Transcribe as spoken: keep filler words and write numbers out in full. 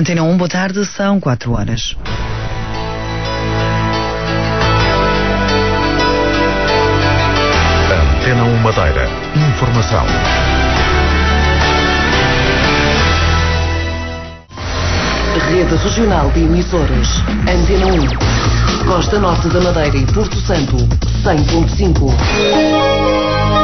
Antena um, boa tarde, são quatro horas. Antena um Madeira. Informação. Rede Regional de Emissoras. Antena um. Costa Norte da Madeira e Porto Santo. cem ponto cinco.